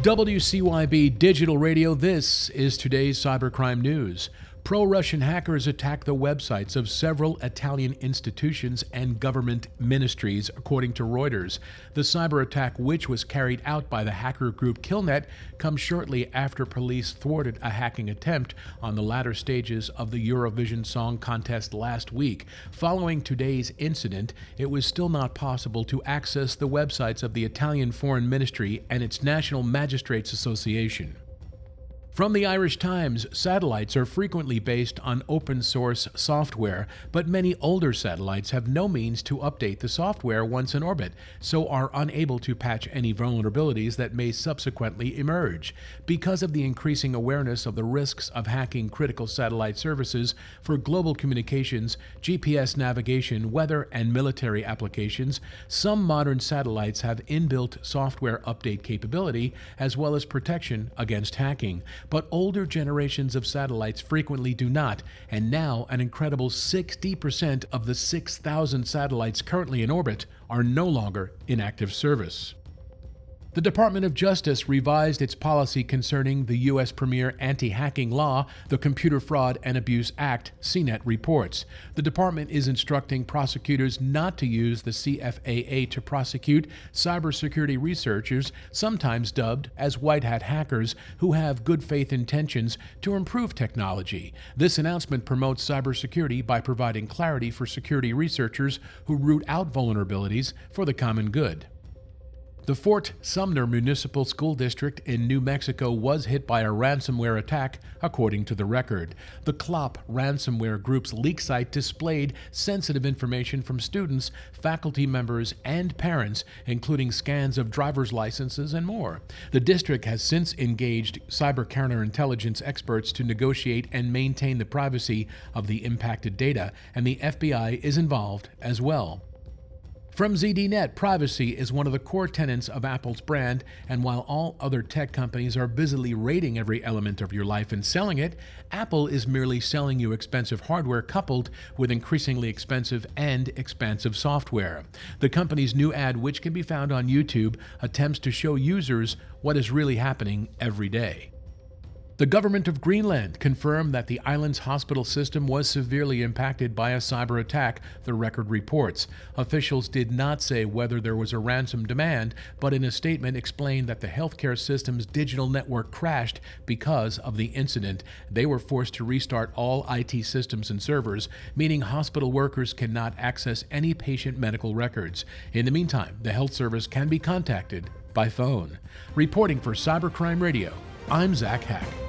WCYB Digital Radio, this is today's cybercrime news. Pro-Russian hackers attacked the websites of several Italian institutions and government ministries, according to Reuters. The cyber attack, which was carried out by the hacker group Killnet, comes shortly after police thwarted a hacking attempt on the latter stages of the Eurovision Song Contest last week. Following today's incident, it was still not possible to access the websites of the Italian Foreign Ministry and its National Magistrates Association. From the Irish Times, satellites are frequently based on open-source software, but many older satellites have no means to update the software once in orbit, so are unable to patch any vulnerabilities that may subsequently emerge. Because of the increasing awareness of the risks of hacking critical satellite services for global communications, GPS navigation, weather, and military applications, some modern satellites have inbuilt software update capability as well as protection against hacking. But older generations of satellites frequently do not, and now an incredible 60% of the 6,000 satellites currently in orbit are no longer in active service. The Department of Justice revised its policy concerning the U.S. premier anti-hacking law, the Computer Fraud and Abuse Act, CNET reports. The department is instructing prosecutors not to use the CFAA to prosecute cybersecurity researchers, sometimes dubbed as white hat hackers, who have good faith intentions to improve technology. This announcement promotes cybersecurity by providing clarity for security researchers who root out vulnerabilities for the common good. The Fort Sumner Municipal School District in New Mexico was hit by a ransomware attack, according to the record. The CLOP ransomware group's leak site displayed sensitive information from students, faculty members, and parents, including scans of driver's licenses and more. The district has since engaged cyber counterintelligence experts to negotiate and maintain the privacy of the impacted data, and the FBI is involved as well. From ZDNet, privacy is one of the core tenets of Apple's brand, and while all other tech companies are busily rating every element of your life and selling it, Apple is merely selling you expensive hardware coupled with increasingly expensive and expansive software. The company's new ad, which can be found on YouTube, attempts to show users what is really happening every day. The government of Greenland confirmed that the island's hospital system was severely impacted by a cyber attack, the record reports. Officials did not say whether there was a ransom demand, but in a statement explained that the healthcare system's digital network crashed because of the incident. They were forced to restart all IT systems and servers, meaning hospital workers cannot access any patient medical records. In the meantime, the health service can be contacted by phone. Reporting for Cybercrime Radio, I'm Zach Hack.